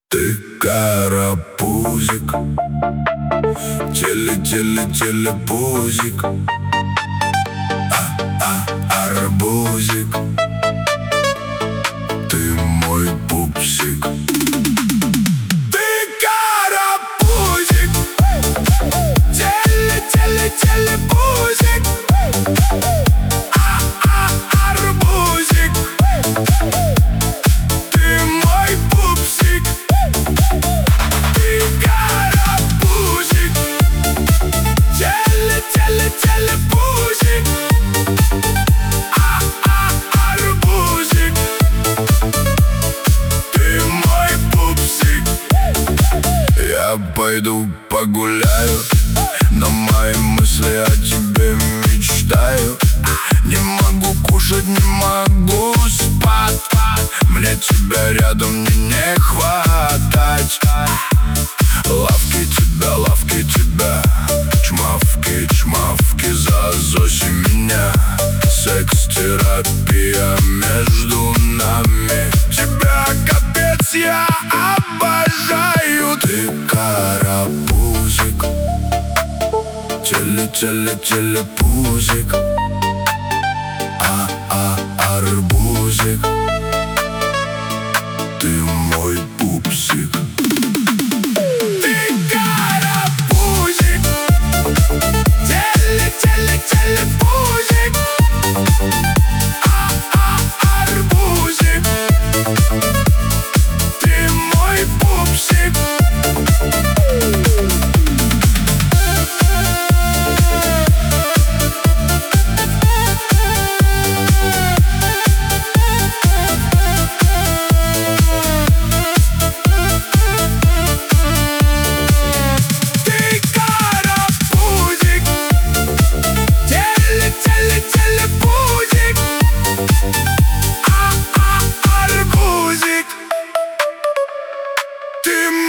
Ты карапузик, телепузик, арбузик. Ты мой пупсик. Ты карапузик, телепузик, арбузик. Ты мой пупсик. Ты карапузик, телепузик, арбузик. Ты мой пупсик. Я пойду погуляю, но мои мысли о тебе мечтаю. Не могу кушать, не могу спать. Мне тебя рядом не хватать. Лавки тебя, чмавки, засоси меня. Секс-терапия между нами. Тебя капец я обожаю. Ты карапузик, телепузик, арбузик. Ты мой пупсик. Ты карапузик, телепузик, арбузик. Ты мой пупсик. Телепузик, арбузик. Ты